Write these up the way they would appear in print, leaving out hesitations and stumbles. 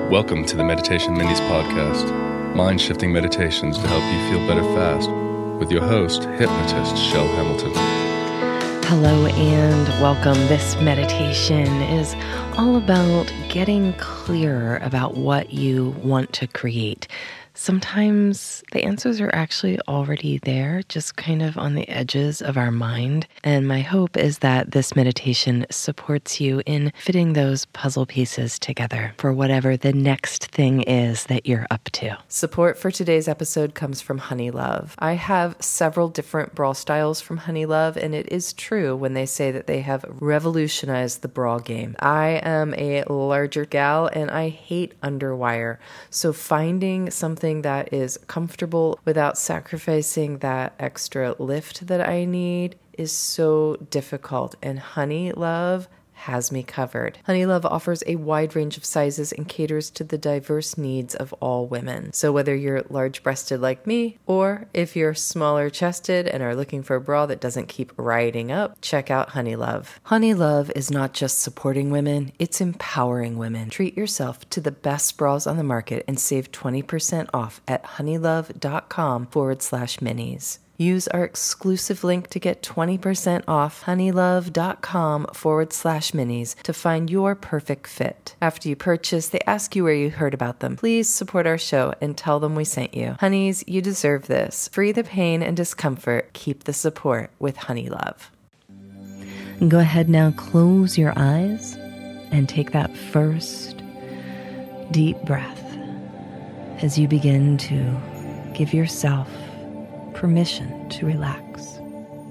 Welcome to the Meditation Minis podcast, mind-shifting meditations to help you feel better fast, with your host, hypnotist Shell Hamilton. Hello and welcome. This meditation is all about getting clearer about what you want to create. Sometimes the answers are actually already there, just kind of on the edges of our mind. And my hope is that this meditation supports you in fitting those puzzle pieces together for whatever the next thing is that you're up to. Support for today's episode comes from Honeylove. I have several different bra styles from Honeylove, and it is true when they say that they have revolutionized the bra game. I am a larger gal and I hate underwire, so finding something that is comfortable without sacrificing that extra lift that I need is so difficult, and Honeylove has me covered. Honeylove offers a wide range of sizes and caters to the diverse needs of all women. So whether you're large-breasted like me, or if you're smaller-chested and are looking for a bra that doesn't keep riding up, check out Honeylove. Honeylove is not just supporting women, it's empowering women. Treat yourself to the best bras on the market and save 20% off at honeylove.com/minis. Use our exclusive link to get 20% off honeylove.com/minis to find your perfect fit. After you purchase, they ask you where you heard about them. Please support our show and tell them we sent you. Honeys, you deserve this. Free the pain and discomfort. Keep the support with Honeylove. Go ahead now, close your eyes and take that first deep breath as you begin to give yourself permission to relax.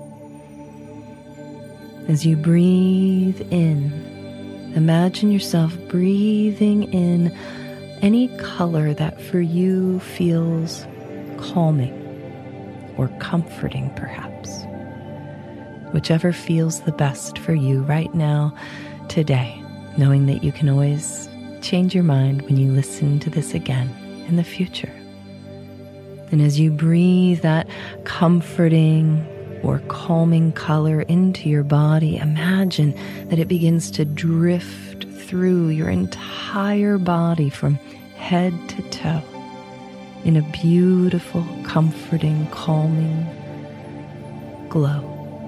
As you breathe in, imagine yourself breathing in any color that for you feels calming or comforting, perhaps. Whichever feels the best for you right now, today, knowing that you can always change your mind when you listen to this again in the future. And as you breathe that comforting or calming color into your body, imagine that it begins to drift through your entire body from head to toe in a beautiful, comforting, calming glow.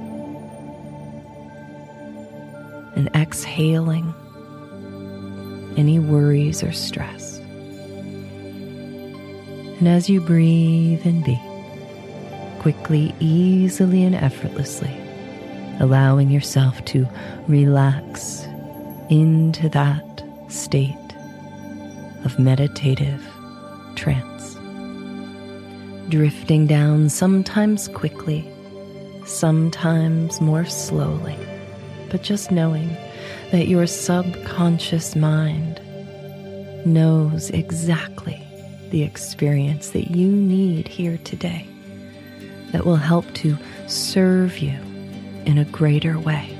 And exhaling any worries or stress. And as you breathe and be, quickly, easily, and effortlessly, allowing yourself to relax into that state of meditative trance. Drifting down, sometimes quickly, sometimes more slowly, but just knowing that your subconscious mind knows exactly the experience that you need here today that will help to serve you in a greater way.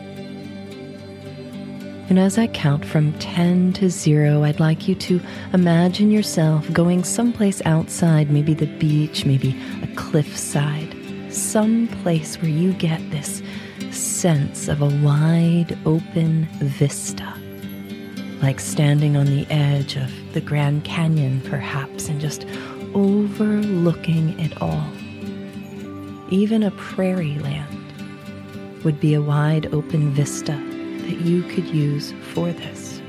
And as I count from 10 to 0, I'd like you to imagine yourself going someplace outside, maybe the beach, maybe a cliffside, some place where you get this sense of a wide open vista, like standing on the edge of the Grand Canyon, perhaps, and just overlooking it all. Even a prairie land would be a wide open vista that you could use for this.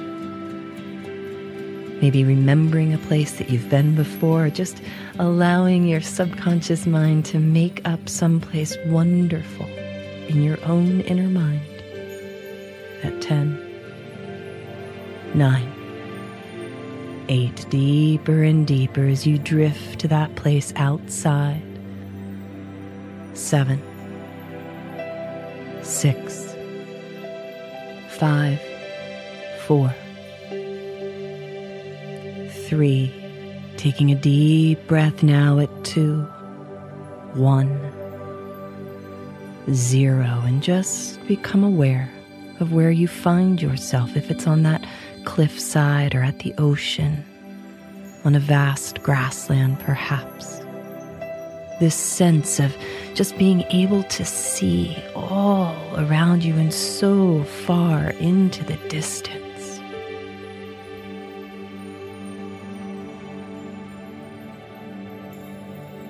Maybe remembering a place that you've been before, just allowing your subconscious mind to make up someplace wonderful in your own inner mind. At 10, 9, 8, deeper and deeper as you drift to that place outside. 7, 6, 5, 4, 3, taking a deep breath now at 2, 1, 0, and just become aware of where you find yourself, if it's on that cliffside or at the ocean, on a vast grassland perhaps. This sense of just being able to see all around you and so far into the distance.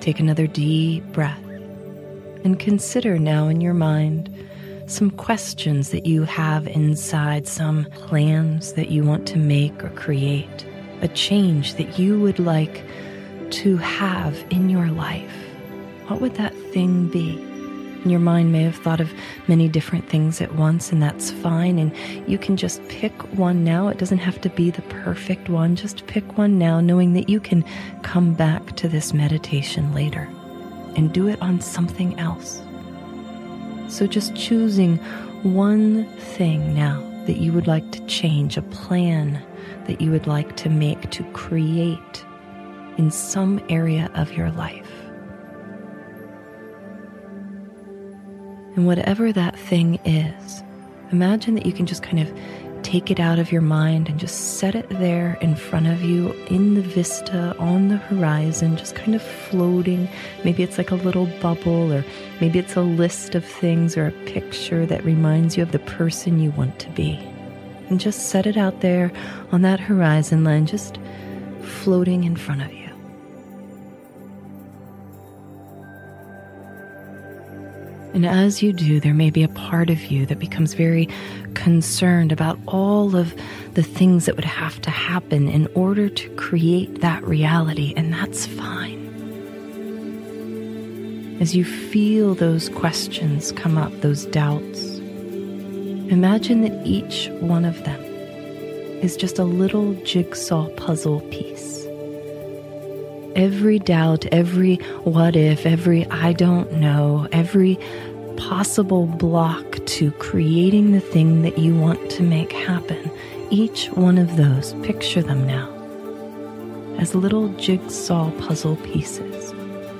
Take another deep breath and consider now in your mind some questions that you have inside, some plans that you want to make or create, a change that you would like to have in your life. What would that thing be? Your mind may have thought of many different things at once, and that's fine. And you can just pick one now. It doesn't have to be the perfect one. Just pick one now, knowing that you can come back to this meditation later and do it on something else. So just choosing one thing now that you would like to change, a plan that you would like to make, to create in some area of your life. And whatever that thing is, imagine that you can just kind of take it out of your mind and just set it there in front of you in the vista, on the horizon, just kind of floating. Maybe it's like a little bubble, or maybe it's a list of things or a picture that reminds you of the person you want to be. And just set it out there on that horizon line, just floating in front of you. And as you do, there may be a part of you that becomes very concerned about all of the things that would have to happen in order to create that reality, and that's fine. As you feel those questions come up, those doubts, imagine that each one of them is just a little jigsaw puzzle piece. Every doubt, every what if, every I don't know, every possible block to creating the thing that you want to make happen, each one of those, picture them now as little jigsaw puzzle pieces.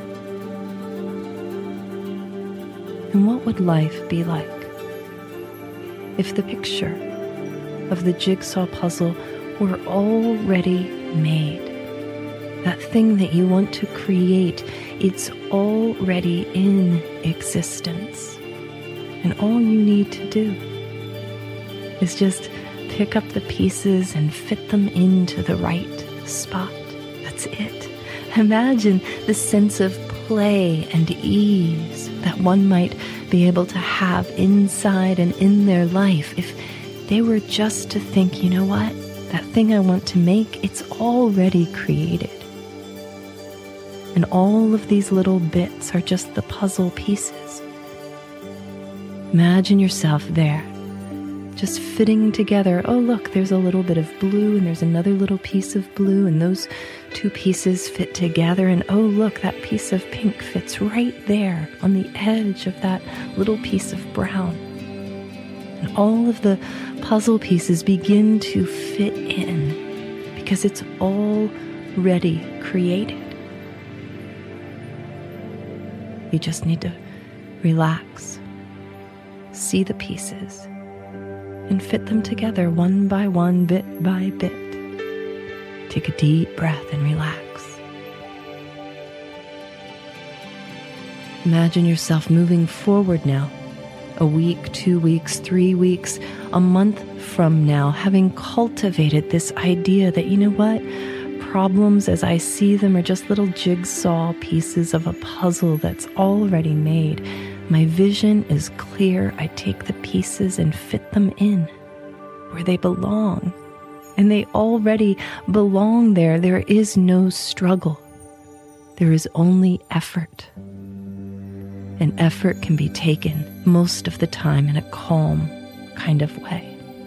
And what would life be like if the picture of the jigsaw puzzle were already made? That thing that you want to create, it's already in existence. And all you need to do is just pick up the pieces and fit them into the right spot. That's it. Imagine the sense of play and ease that one might be able to have inside and in their life if they were just to think, you know what? That thing I want to make, it's already created. And all of these little bits are just the puzzle pieces. Imagine yourself there, just fitting together. Oh, look, there's a little bit of blue, and there's another little piece of blue, and those two pieces fit together. And oh, look, that piece of pink fits right there on the edge of that little piece of brown. And all of the puzzle pieces begin to fit in because it's already created. You just need to relax, see the pieces, and fit them together one by one, bit by bit. Take a deep breath and relax. Imagine yourself moving forward now, a week, 2 weeks, 3 weeks, a month from now, having cultivated this idea that, you know what? Problems as I see them are just little jigsaw pieces of a puzzle that's already made. My vision is clear. I take the pieces and fit them in where they belong. And they already belong there. There is no struggle. There is only effort. And effort can be taken most of the time in a calm kind of way.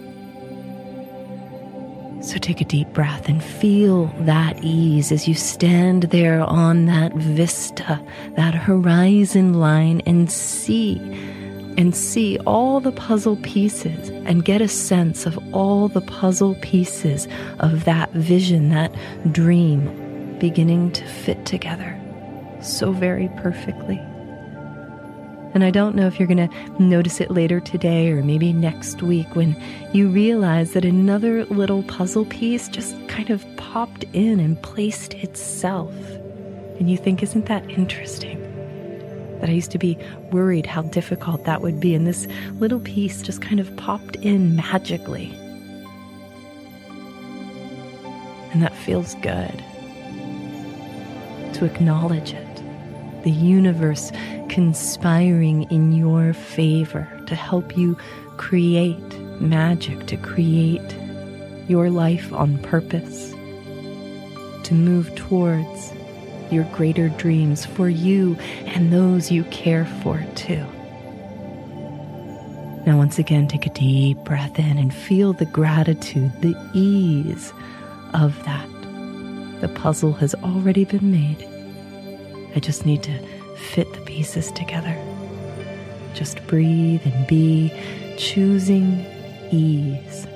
So take a deep breath and feel that ease as you stand there on that vista, that horizon line, and see all the puzzle pieces and get a sense of all the puzzle pieces of that vision, that dream beginning to fit together so very perfectly. And I don't know if you're going to notice it later today or maybe next week when you realize that another little puzzle piece just kind of popped in and placed itself. And you think, isn't that interesting? That I used to be worried how difficult that would be. And this little piece just kind of popped in magically. And that feels good to acknowledge it the universe conspiring in your favor to help you create magic, to create your life on purpose, to move towards your greater dreams for you and those you care for too. Now, once again, take a deep breath in and feel the gratitude, the ease of that. The puzzle has already been made. I just need to fit the pieces together. Just breathe and be, choosing ease.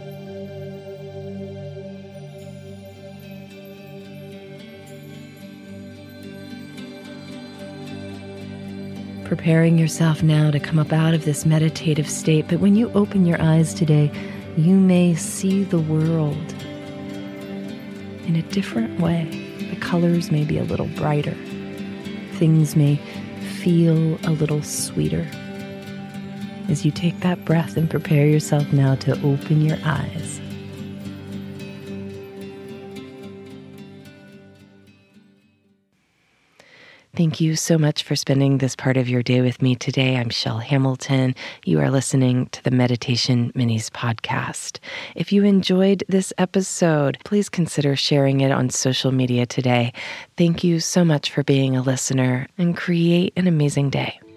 Preparing yourself now to come up out of this meditative state, but when you open your eyes today, you may see the world in a different way. The colors may be a little brighter. Things may feel a little sweeter. As you take that breath and prepare yourself now to open your eyes. Thank you so much for spending this part of your day with me today. I'm Shell Hamilton. You are listening to the Meditation Minis podcast. If you enjoyed this episode, please consider sharing it on social media today. Thank you so much for being a listener, and create an amazing day.